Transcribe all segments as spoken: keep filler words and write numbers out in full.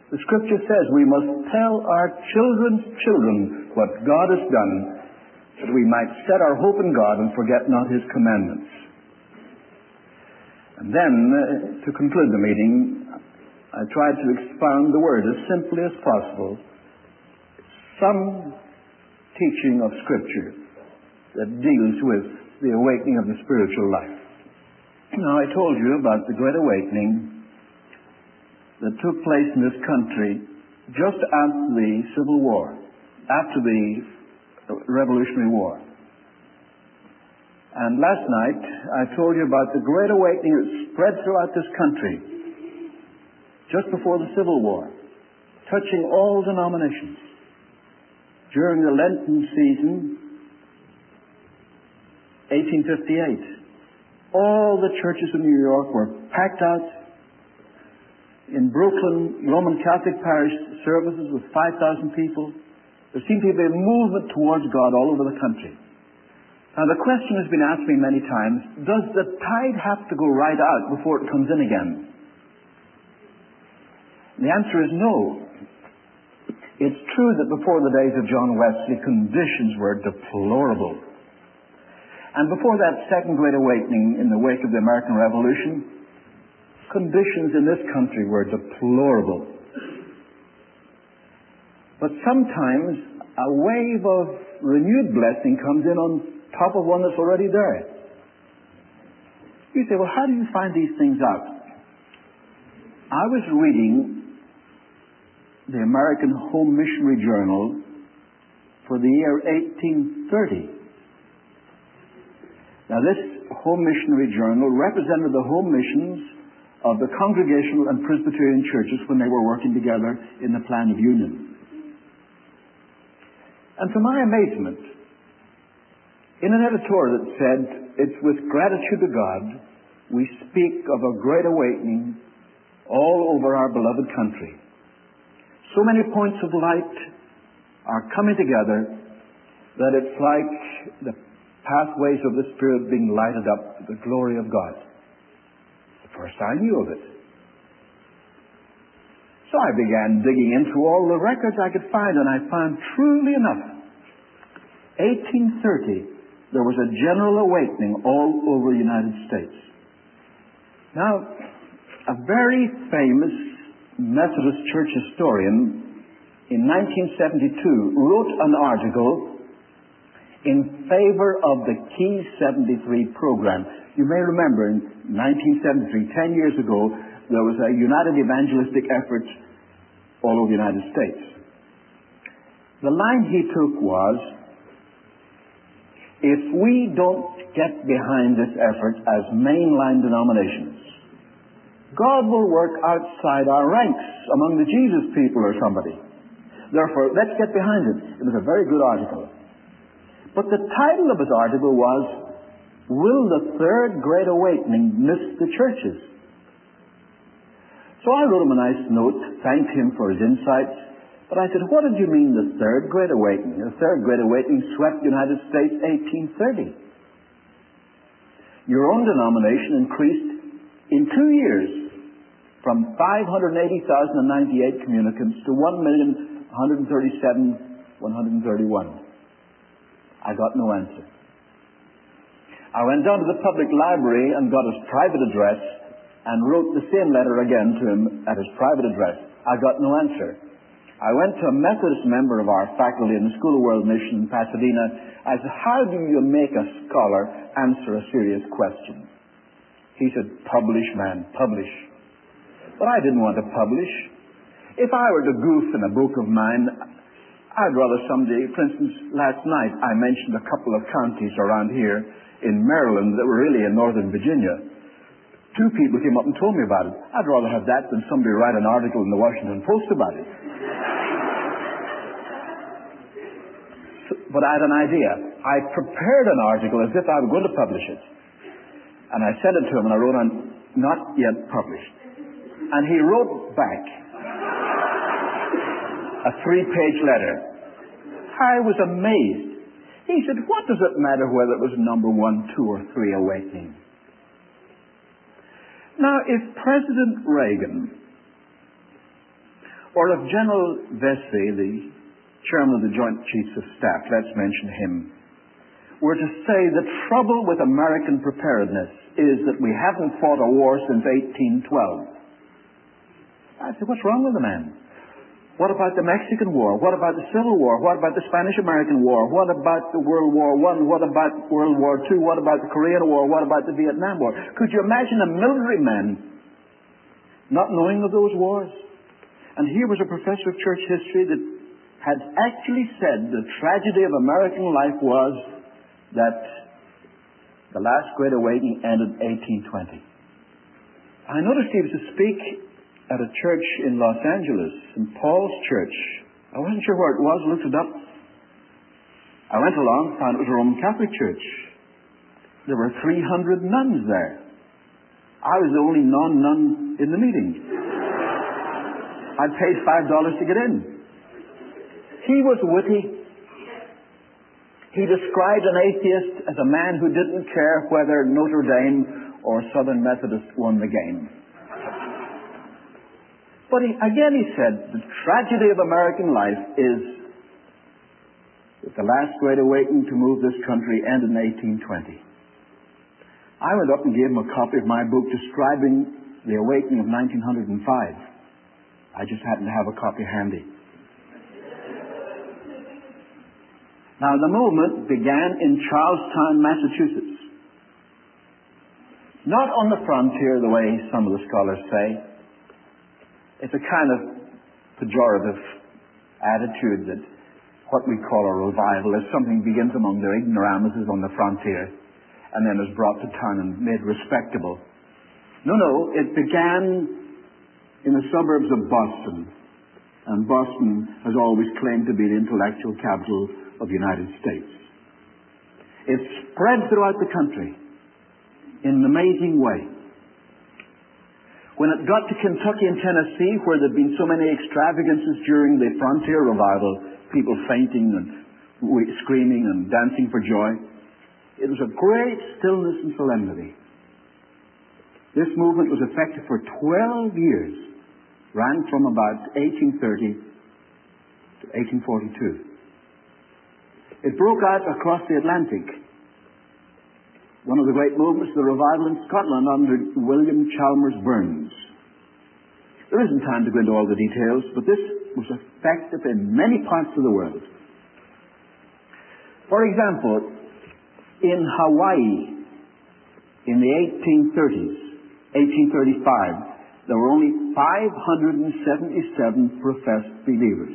The Scripture says we must tell our children's children what God has done, that we might set our hope in God and forget not His commandments. And then, uh, to conclude the meeting, I tried to expound the Word as simply as possible. Some teaching of Scripture that deals with the awakening of the spiritual life. Now, I told you about the Great Awakening that took place in this country just after the Civil War, after the Revolutionary War. And last night, I told you about the Great Awakening that spread throughout this country just before the Civil War, touching all denominations. During the Lenten season, eighteen fifty-eight, all the churches in New York were packed out. In Brooklyn, Roman Catholic parish services with five thousand people. There seemed to be a movement towards God all over the country. Now, the question has been asked me many times, does the tide have to go right out before it comes in again? The answer is no. It's true that before the days of John Wesley, conditions were deplorable. And before that Second Great Awakening in the wake of the American Revolution, conditions in this country were deplorable. But sometimes a wave of renewed blessing comes in on top of one that's already there. You say, well, how do you find these things out? I was reading the American Home Missionary Journal for the year eighteen thirty. Now, this Home Missionary Journal represented the home missions of the Congregational and Presbyterian churches when they were working together in the Plan of Union. And to my amazement, in an editorial that said, it's with gratitude to God we speak of a great awakening all over our beloved country. So many points of light are coming together that it's like the pathways of the Spirit being lighted up to the glory of God. The first I knew of it. So I began digging into all the records I could find, and I found, truly enough, eighteen thirty, there was a general awakening all over the United States. Now, a very famous Methodist church historian in nineteen seventy-two wrote an article in favor of the Key seventy-three program. You may remember in nineteen seventy-three, ten years ago, there was a united evangelistic effort all over the United States. The line he took was, if we don't get behind this effort as mainline denominations, God will work outside our ranks among the Jesus people or somebody. Therefore, let's get behind it. It was a very good article. But the title of his article was, Will the Third Great Awakening Miss the Churches? So I wrote him a nice note, thanked him for his insights, but I said, what did you mean the Third Great Awakening? The Third Great Awakening swept the United States eighteen thirty. Your own denomination increased in two years from five hundred eighty thousand ninety-eight communicants to one million one hundred thirty-seven thousand one hundred thirty-one. I got no answer. I went down to the public library and got his private address and wrote the same letter again to him at his private address. I got no answer. I went to a Methodist member of our faculty in the School of World Mission in Pasadena. I said, how do you make a scholar answer a serious question? He said, publish, man, publish. But I didn't want to publish. If I were to goof in a book of mine, I'd rather someday, for instance, last night I mentioned a couple of counties around here in Maryland that were really in northern Virginia. Two people came up and told me about it. I'd rather have that than somebody write an article in the Washington Post about it. So, but I had an idea. I prepared an article as if I were going to publish it. And I sent it to him and I wrote on, not yet published. And he wrote back a three-page letter. I was amazed. He said, what does it matter whether it was number one, two, or three awakening? Now, if President Reagan Or if General Vesey, the chairman of the Joint Chiefs of Staff, let's mention him, were to say the trouble with American preparedness is that we haven't fought a war since eighteen twelve. I'd say, what's wrong with the man? What about the Mexican War? What about the Civil War? What about the Spanish-American War? What about the World War One? What about World War Two? What about the Korean War? What about the Vietnam War? Could you imagine a military man not knowing of those wars? And here was a professor of church history that had actually said the tragedy of American life was that the last Great Awakening ended in eighteen twenty. I noticed he was to speak at a church in Los Angeles, Saint Paul's Church. I wasn't sure where it was, looked it up. I went along, found it was a Roman Catholic church. There were three hundred nuns there. I was the only non-nun in the meeting. I paid five dollars to get in. He was witty. He described an atheist as a man who didn't care whether Notre Dame or Southern Methodist won the game. But he, again he said, the tragedy of American life is that the last Great Awakening to move this country ended in eighteen twenty. I went up and gave him a copy of my book describing the awakening of nineteen oh five. I just happened to have a copy handy. Now, the movement began in Charlestown, Massachusetts. Not on the frontier, the way some of the scholars say. It's a kind of pejorative attitude that what we call a revival is something begins among their ignoramuses on the frontier and then is brought to town and made respectable. No, no, it began in the suburbs of Boston. And Boston has always claimed to be the intellectual capital of the United States. It spread throughout the country in an amazing way. When it got to Kentucky and Tennessee, where there had been so many extravagances during the frontier revival, people fainting and screaming and dancing for joy, it was a great stillness and solemnity. This movement was effective for twelve years, ran from about eighteen thirty to eighteen forty-two. It broke out across the Atlantic. One of the great movements of the revival in Scotland under William Chalmers Burns. There isn't time to go into all the details, but this was effective in many parts of the world. For example, in Hawaii, in the eighteen thirties, eighteen thirty-five, there were only five hundred seventy-seven professed believers.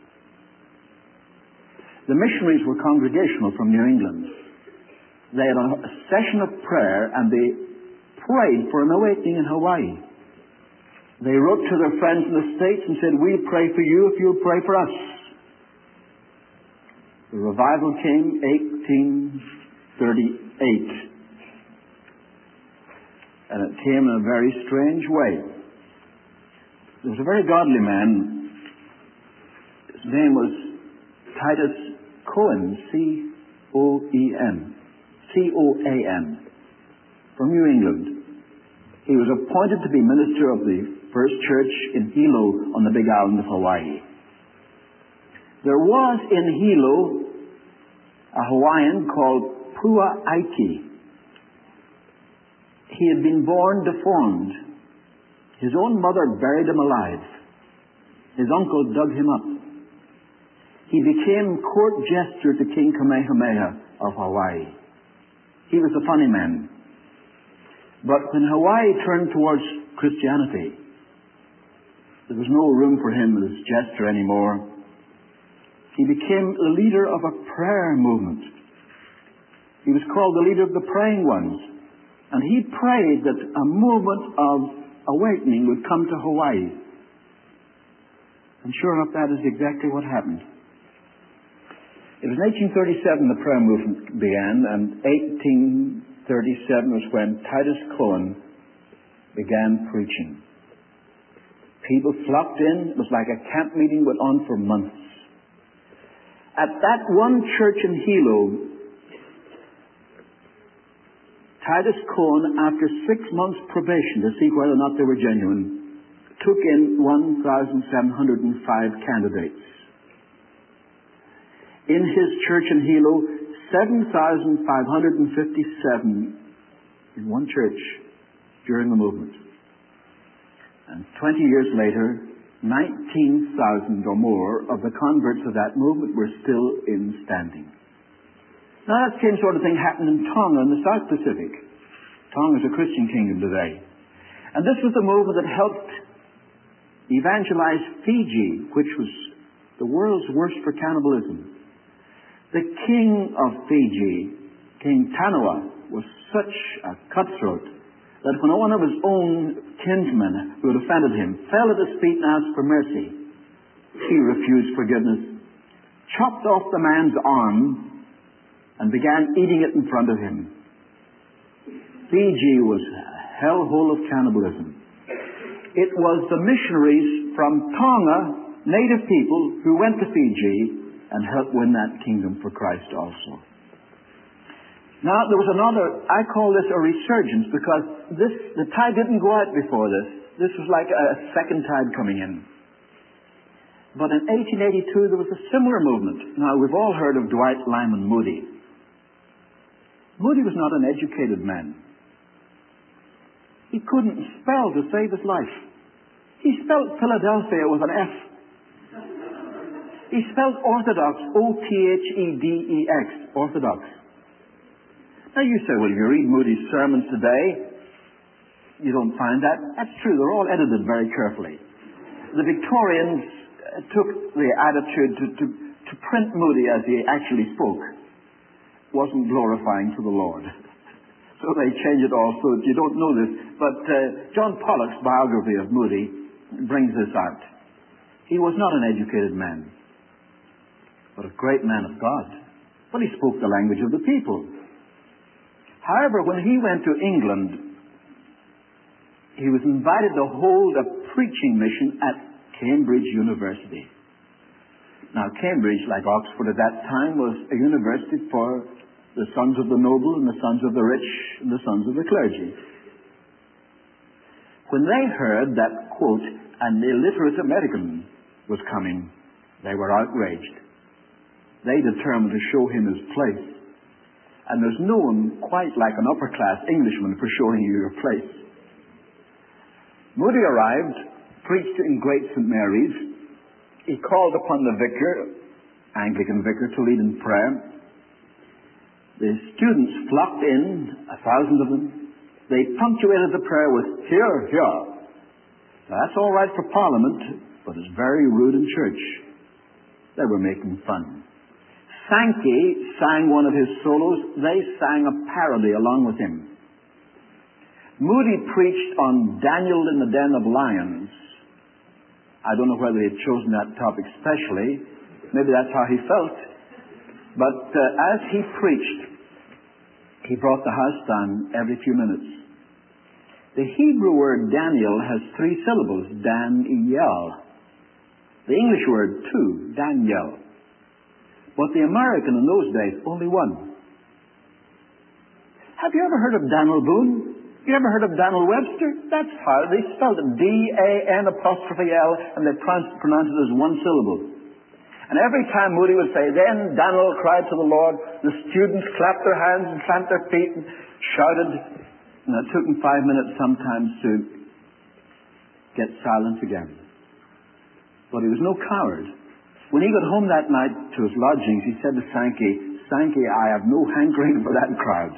The missionaries were congregational from New England. They had a session of prayer and they prayed for an awakening in Hawaii. They wrote to their friends in the States and said, we'll pray for you if you'll pray for us. The revival came eighteen thirty-eight. And it came in a very strange way. There was a very godly man. His name was Titus Cohen, C O E N. C O A N, from New England. He was appointed to be minister of the first church in Hilo on the Big Island of Hawaii. There was in Hilo a Hawaiian called Pua Aiki. He had been born deformed. His own mother buried him alive. His uncle dug him up. He became court jester to King Kamehameha of Hawaii. He was a funny man. But when Hawaii turned towards Christianity, there was no room for him as jester anymore. He became the leader of a prayer movement. He was called the leader of the praying ones. And he prayed that a movement of awakening would come to Hawaii. And sure enough, that is exactly what happened. It was in eighteen thirty-seven the prayer movement began, and eighteen thirty-seven was when Titus Cohen began preaching. People flocked in. It was like a camp meeting went on for months. At that one church in Hilo, Titus Cohen, after six months probation to see whether or not they were genuine, took in one thousand seven hundred five candidates. In his church in Hilo, seven thousand five hundred fifty-seven in one church during the movement. And twenty years later, nineteen thousand or more of the converts of that movement were still in standing. Now that same sort of thing happened in Tonga in the South Pacific. Tonga is a Christian kingdom today. And this was the movement that helped evangelize Fiji, which was the world's worst for cannibalism. The king of Fiji, King Tanawa, was such a cutthroat that when one of his own kinsmen who had offended him fell at his feet and asked for mercy, he refused forgiveness, chopped off the man's arm, and began eating it in front of him. Fiji was a hellhole of cannibalism. It was the missionaries from Tonga, native people, who went to Fiji and helped win that kingdom for Christ also. Now, there was another, I call this a resurgence, because this, the tide didn't go out before this. This was like a second tide coming in. But in eighteen eighty-two, there was a similar movement. Now, we've all heard of Dwight Lyman Moody. Moody was not an educated man. He couldn't spell to save his life. He spelled Philadelphia with an F. He spelled orthodox, O T H E D E X, orthodox. Now you say, well, if you read Moody's sermons today, you don't find that. That's true. They're all edited very carefully. The Victorians uh, took the attitude to, to, to print Moody as he actually spoke. Wasn't glorifying to the Lord. So they changed it all so that you don't know this. But uh, John Pollock's biography of Moody brings this out. He was not an educated man, but a great man of God. Well, he spoke the language of the people. However, when he went to England, he was invited to hold a preaching mission at Cambridge University. Now, Cambridge, like Oxford at that time, was a university for the sons of the noble and the sons of the rich and the sons of the clergy. When they heard that, quote, an illiterate American was coming, they were outraged. They determined to show him his place. And there's no one quite like an upper-class Englishman for showing you your place. Moody arrived, preached in Great Saint Mary's. He called upon the vicar, Anglican vicar, to lead in prayer. The students flocked in, a thousand of them. They punctuated the prayer with, "Hear, hear." Now, that's all right for Parliament, but it's very rude in church. They were making fun. Sankey sang one of his solos. They sang a parody along with him. Moody preached on Daniel in the den of lions. I don't know whether he had chosen that topic specially. Maybe that's how he felt. But uh, as he preached, he brought the house down every few minutes. The Hebrew word Daniel has three syllables, Dan-E-L. The English word, too, Daniel. But the American in those days, only one. Have you ever heard of Daniel Boone? You ever heard of Daniel Webster? That's how they spelled it. D A N apostrophe L, and they pronounced it as one syllable. And every time Moody would say, "Then Daniel cried to the Lord," the students clapped their hands and stamped their feet and shouted. And it took them five minutes sometimes to get silent again. But he was no coward. When he got home that night to his lodgings, he said to Sankey, "Sankey, I have no hankering for that crowd."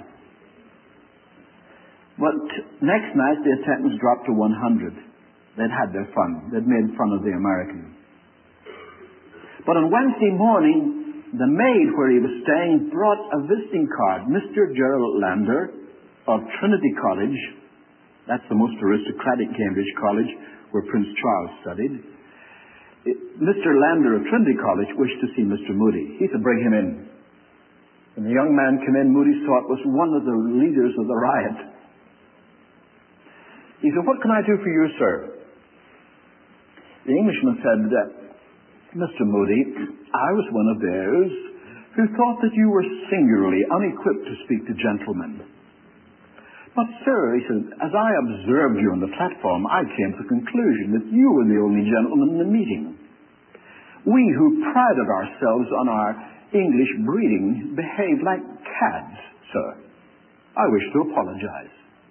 But next night, the attendance dropped to one hundred. They'd had their fun. They'd made fun of the American. But on Wednesday morning, the maid where he was staying brought a visiting card. Mister Gerald Lander of Trinity College, that's the most aristocratic Cambridge college where Prince Charles studied. Mister Lander of Trinity College wished to see Mister Moody. He said, "Bring him in." When the young man came in, Moody saw it was one of the leaders of the riot. He said, "What can I do for you, sir?" The Englishman said, "Mister Moody, I was one of those who thought that you were singularly unequipped to speak to gentlemen. But, sir, he said, as I observed you on the platform, I came to the conclusion that you were the only gentleman in the meeting. We who prided ourselves on our English breeding behaved like cads, sir. I wish to apologize.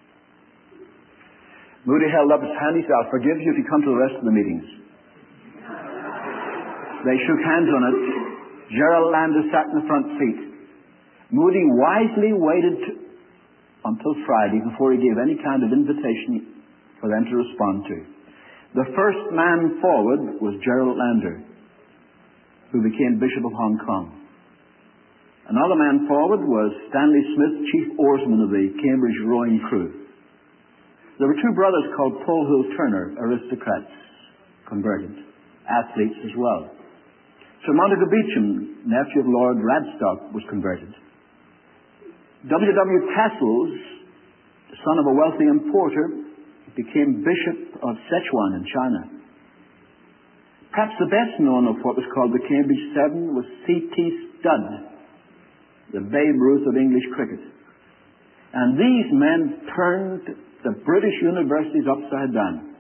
Moody held up his hand. He said, I'll forgive you if you come to the rest of the meetings. They shook hands on it. Gerald Lander sat in the front seat. Moody wisely waited to, until Friday before he gave any kind of invitation for them to respond to. The first man forward was Gerald Lander, who became Bishop of Hong Kong. Another man forward was Stanley Smith, chief oarsman of the Cambridge rowing crew. There were two brothers called Paul Hill Turner, aristocrats, converted, athletes as well. Sir Montego Beecham, nephew of Lord Radstock, was converted. W W Castles, the son of a wealthy importer, became Bishop of Sichuan in China. Perhaps the best known of what was called the Cambridge Seven was C T Studd, the Babe Ruth of English cricket. And these men turned the British universities upside down.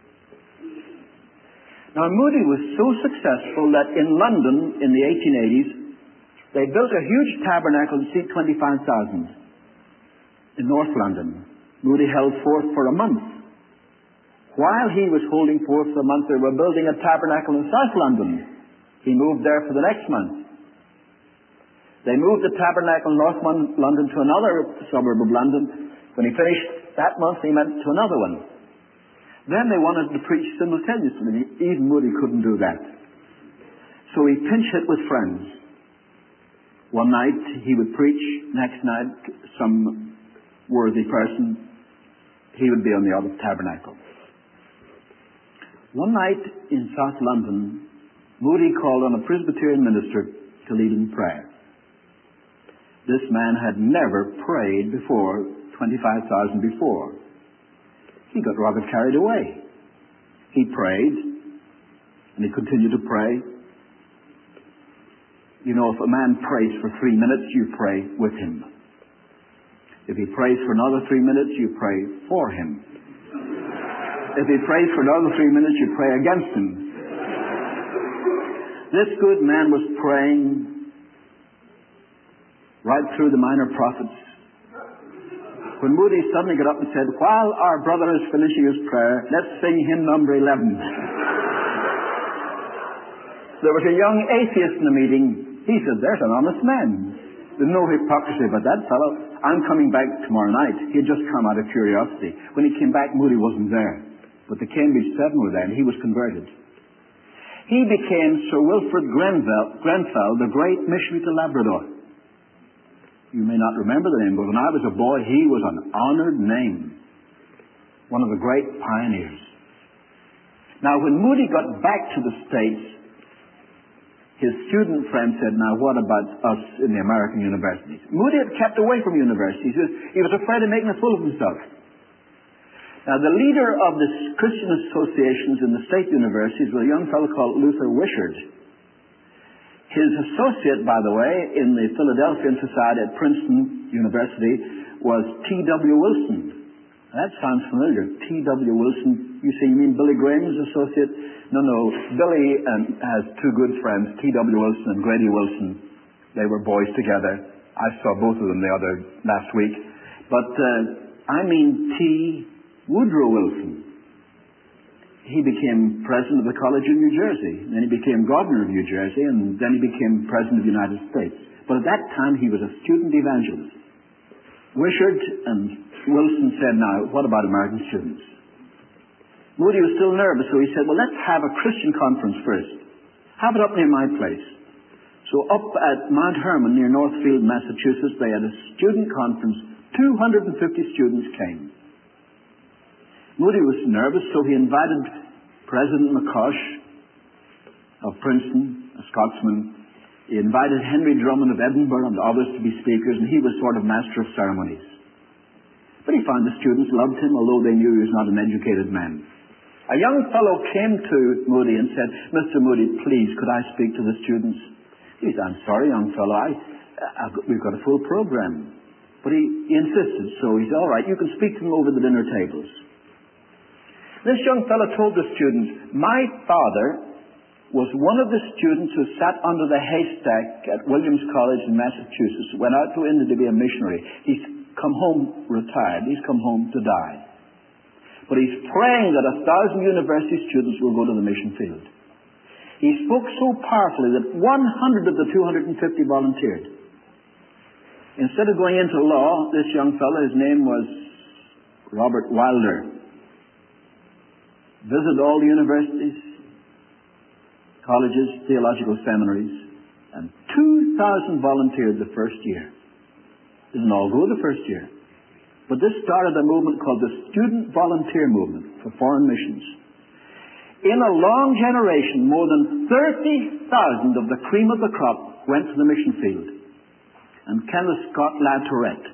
Now, Moody was so successful that in London in the eighteen eighties, they built a huge tabernacle to seat twenty-five thousand. In North London, Moody held forth for a month. While he was holding forth for a month, they were building a tabernacle in South London. He moved there for the next month. They moved the tabernacle in North London to another suburb of London. When he finished that month, he went to another one. Then they wanted to preach simultaneously. Even Moody couldn't do that. So he pinch hit with friends. One night he would preach, next night some worthy person, he would be on the other tabernacle. One night in South London, Moody called on a Presbyterian minister to lead in prayer. This man had never prayed before, twenty-five thousand before. He got rather carried away. He prayed, and he continued to pray. You know, if a man prays for three minutes, you pray with him. If he prays for another three minutes, you pray for him. If he prays for another three minutes, you pray against him. This good man was praying right through the minor prophets. When Moody suddenly got up and said, while our brother is finishing his prayer, let's sing hymn number eleven. There was a young atheist in the meeting. He said, there's an honest man. There's no hypocrisy about that fellow. I'm coming back tomorrow night. He had just come out of curiosity. When he came back, Moody wasn't there. But the Cambridge Seven were there, and he was converted. He became Sir Wilfrid Grenfell, Grenfell, the great missionary to Labrador. You may not remember the name, but when I was a boy, he was an honored name. One of the great pioneers. Now, when Moody got back to the States, his student friend said, now what about us in the American universities? Moody had kept away from universities. He was afraid of making a fool of himself. Now, the leader of the Christian associations in the state universities was a young fellow called Luther Wishart. His associate, by the way, in the Philadelphian Society at Princeton University was T W Wilson. That sounds familiar. T W Wilson. You say, you mean Billy Graham's associate? No, no. Billy um, has two good friends, T W Wilson and Grady Wilson. They were boys together. I saw both of them the other last week. But uh, I mean T. Woodrow Wilson. He became president of the College in New Jersey. Then he became governor of New Jersey, and then he became president of the United States. But at that time, he was a student evangelist. Wishart and Wilson said, now, what about American students? Moody was still nervous, so he said, well, let's have a Christian conference first. Have it up near my place. So up at Mount Hermon, near Northfield, Massachusetts, they had a student conference. two hundred fifty students came. Moody was nervous, so he invited President McCosh of Princeton, a Scotsman. He invited Henry Drummond of Edinburgh and others to be speakers, and he was sort of master of ceremonies. But he found the students loved him, although they knew he was not an educated man. A young fellow came to Moody and said, Mister Moody, please, could I speak to the students? He said, I'm sorry, young fellow, I, I've got, we've got a full program. But he, he insisted, so he said, all right, you can speak to them over the dinner tables. This young fellow told the students, my father was one of the students who sat under the haystack at Williams College in Massachusetts, went out to India to be a missionary. He's come home retired. He's come home to die. But he's praying that a thousand university students will go to the mission field. He spoke so powerfully that one hundred of the two hundred fifty volunteered. Instead of going into law, this young fellow, his name was Robert Wilder, visited all the universities, colleges, theological seminaries, and two thousand volunteered the first year. Didn't all go the first year. But this started a movement called the Student Volunteer Movement for Foreign Missions. In a long generation, more than thirty thousand of the cream of the crop went to the mission field. And Kenneth Scott Latourette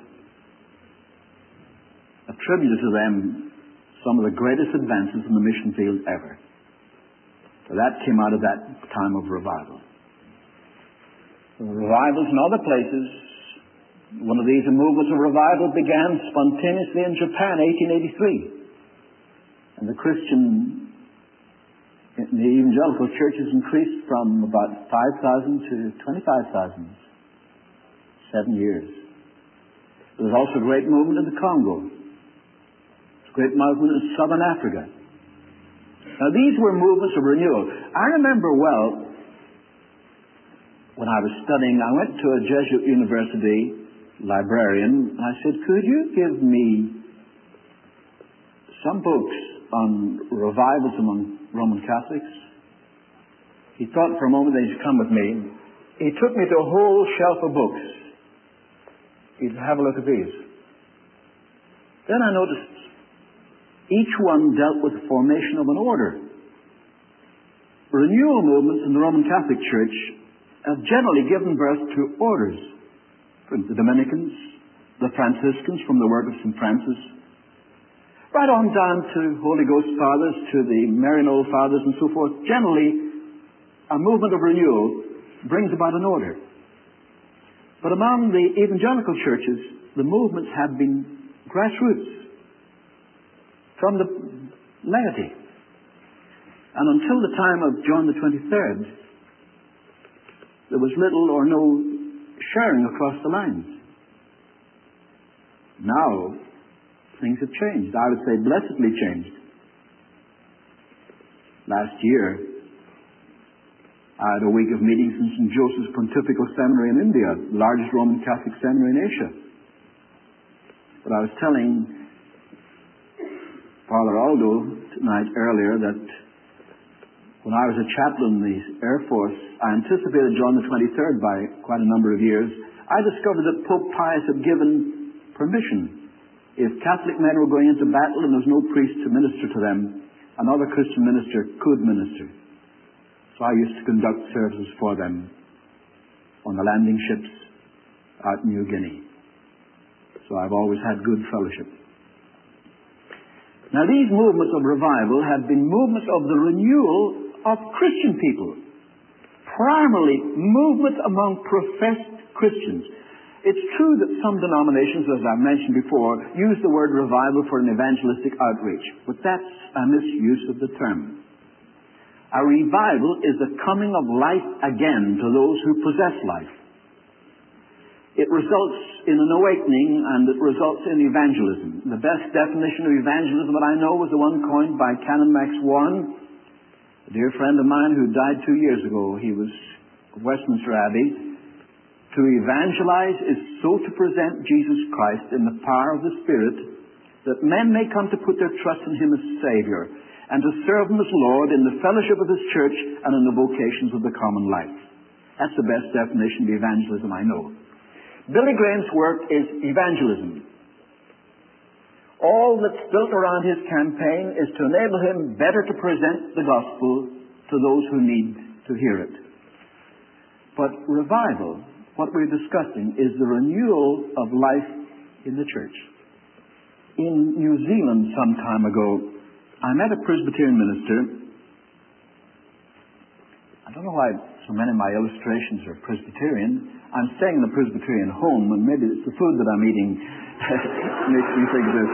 attributed to them some of the greatest advances in the mission field ever. So that came out of that time of revival. The revivals in other places, one of these movements of revival began spontaneously in Japan, eighteen eighty-three. And the Christian, the evangelical churches increased from about five thousand to twenty-five thousand. Seven years. There was also a great movement in the Congo. A great movement in southern Africa. Now these were movements of renewal. I remember well, when I was studying, I went to a Jesuit university librarian, and I said, could you give me some books on revivals among Roman Catholics? He thought for a moment that he'd come with me. He took me to a whole shelf of books. He'd have a look at these. Then I noticed each one dealt with the formation of an order. Renewal movements in the Roman Catholic Church have generally given birth to orders. The Dominicans, the Franciscans from the work of Saint Francis, right on down to Holy Ghost Fathers, to the Maryknoll Fathers and so forth. Generally, a movement of renewal brings about an order. But among the evangelical churches, the movements have been grassroots from the laity. And until the time of John the twenty-third, there was little or no sharing across the lines. Now, things have changed. I would say blessedly changed. Last year, I had a week of meetings in Saint Joseph's Pontifical Seminary in India, the largest Roman Catholic seminary in Asia. But I was telling Father Aldo tonight earlier that when I was a chaplain in the Air Force, I anticipated John the twenty-third by quite a number of years. I discovered that Pope Pius had given permission. If Catholic men were going into battle and there was no priest to minister to them, another Christian minister could minister. So I used to conduct services for them on the landing ships out in New Guinea. So I've always had good fellowship. Now these movements of revival have been movements of the renewal of Christian people. Primarily movements among professed Christians. It's true that some denominations, as I've mentioned before, use the word revival for an evangelistic outreach, but that's a misuse of the term. A revival is the coming of life again to those who possess life. It results in an awakening and it results in evangelism. The best definition of evangelism that I know was the one coined by Canon Max Warren, a dear friend of mine who died two years ago. He was of Westminster Abbey. To evangelize is so to present Jesus Christ in the power of the Spirit that men may come to put their trust in Him as Savior, and to serve Him as Lord in the fellowship of His church and in the vocations of the common life. That's the best definition of evangelism I know. Billy Graham's work is evangelism. All that's built around his campaign is to enable him better to present the gospel to those who need to hear it. But revival, what we're discussing, is the renewal of life in the church. In New Zealand some time ago, I met a Presbyterian minister. I don't know why so many of my illustrations are Presbyterian. I'm staying in a Presbyterian home, and maybe it's the food that I'm eating makes me think this.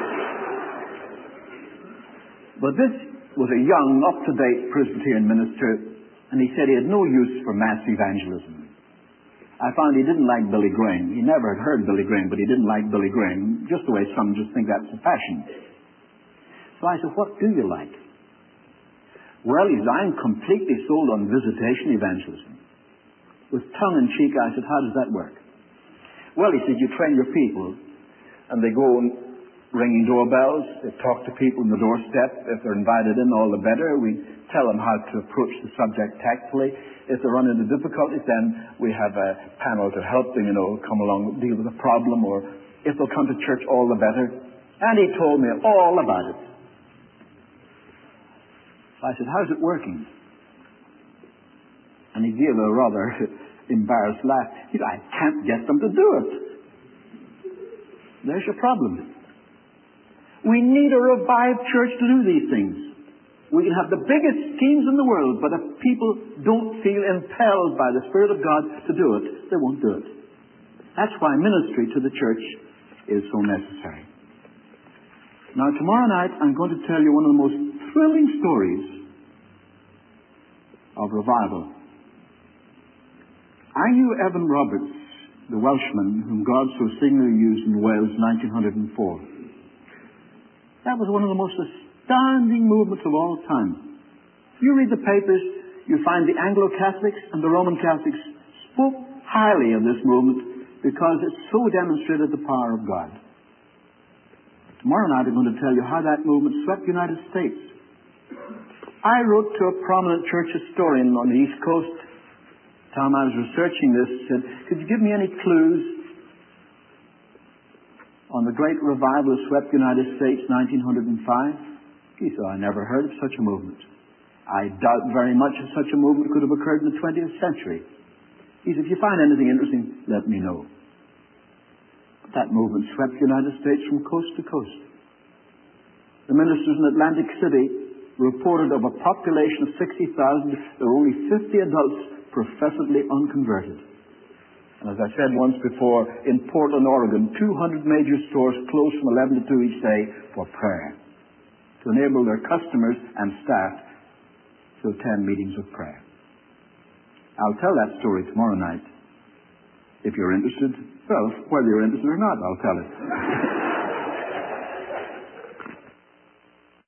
But this was a young, up-to-date Presbyterian minister, and he said he had no use for mass evangelism. I found he didn't like Billy Graham. He never had heard Billy Graham, but he didn't like Billy Graham, just the way some just think that's the fashion. So I said, what do you like? Well, he said, I'm completely sold on visitation evangelism. With tongue-in-cheek, I said, how does that work? Well, he said, you train your people, and they go ringing doorbells, they talk to people on the doorstep. If they're invited in, all the better. We tell them how to approach the subject tactfully. If they run into difficulties, then we have a panel to help them, you know, come along, deal with the problem, or if they'll come to church, all the better. And he told me all about it. I said, how's it working? And he gave a rather embarrassed laugh. He said, I can't get them to do it. There's your problem. We need a revived church to do these things. We can have the biggest schemes in the world, but if people don't feel impelled by the Spirit of God to do it, they won't do it. That's why ministry to the church is so necessary. Now, tomorrow night, I'm going to tell you one of the most thrilling stories of revival. I knew Evan Roberts, the Welshman whom God so signally used in Wales in nineteen oh four. That was one of the most astounding movements of all time. You read the papers, you find the Anglo-Catholics and the Roman Catholics spoke highly of this movement because it so demonstrated the power of God. Tomorrow night I'm going to tell you how that movement swept the United States. I wrote to a prominent church historian on the East Coast. Time I was researching this, said, could you give me any clues on the great revival that swept the United States in nineteen oh five? He said, I never heard of such a movement. I doubt very much if such a movement could have occurred in the twentieth century. He said, if you find anything interesting, let me know. That movement swept the United States from coast to coast. The ministers in Atlantic City reported of a population of sixty thousand, there were only fifty adults professedly unconverted. And as I said once before, in Portland, Oregon, two hundred major stores closed from eleven to two each day for prayer, to enable their customers and staff to attend meetings of prayer. I'll tell that story tomorrow night. If you're interested, well, whether you're interested or not, I'll tell it.